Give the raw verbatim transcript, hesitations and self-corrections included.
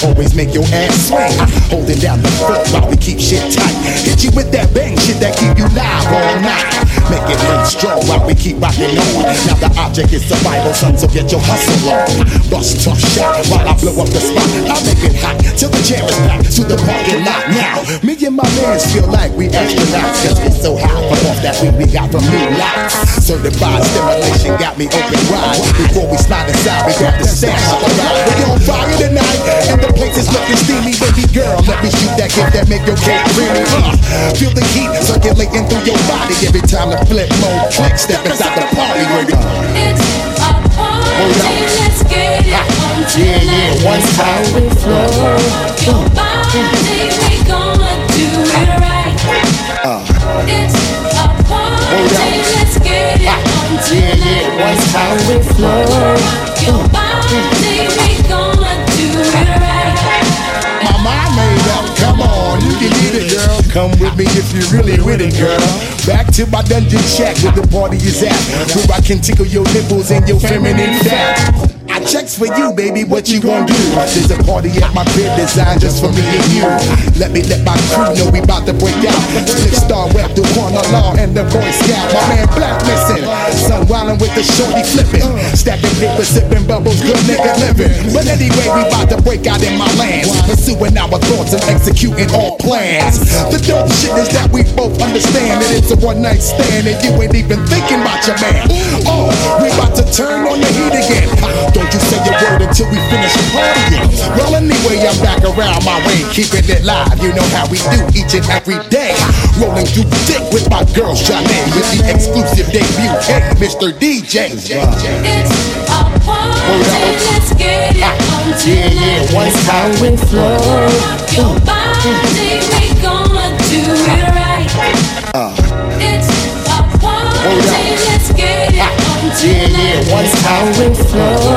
always make your ass swing. Holding down the fort while we keep shit tight. Hit you with that bang shit that keep you live all night. Make it look strong while we keep rocking on. Now the object is survival, son, so get your hustle on. Bust tough shot while I blow up the spot. I make it hot till the jam is back to the parking lot. Now, me and my mans feel like we astronauts, cause we so high from off that weed we got from new lots. Certified stimulation got me open wide. Before we slide inside, we grab the stash of the ride. We on fire tonight, and the place is looking steamy. Baby girl, let me shoot that gift that make your cake creamy. Uh, feel the heat circulating through your body every time the flip mode click. Step inside the party where we it's a party, let's get it on tonight. Yeah, yeah, one time we flow. Your body, we gonna do it right. Uh, it's a party, let's get it on tonight. Yeah, yeah, one time we flow. Your body, we gonna do it right. My mind made up, come on, you can get it, girl. Come with me if you're really with it, girl. Back to my dungeon shack where the party is at, where I can tickle your nipples and your feminine fat. I checks for you, baby, what you gon' do? There's a party at my crib designed just for me and you. Let me let my crew know we bout to break out. Slip Star Web, the Corner Law, and the Boy Scout. My man Black missing, sun wildin' with the shorty flipping, stacking paper, sipping bubbles, good nigga living. But anyway, we bout to break out in my lands, pursuing our thoughts and executing all plans. The dope shit is that we both understand that it's a one night stand and you ain't even thinking about your man. Oh, we bout to turn on the heat again. Don't you say your word until we finish partying. Well, anyway, I'm back around my way, keeping it live. You know how we do each and every day. Rolling through thick with my girl Janelle with the exclusive debut. Hey, Mister D J. It's a party, let's get it on tonight. Yeah, yeah, one time we flow. Your body, we gonna do it right. Uh, it's a party, let's get it on tonight. Yeah, yeah, one time we flow.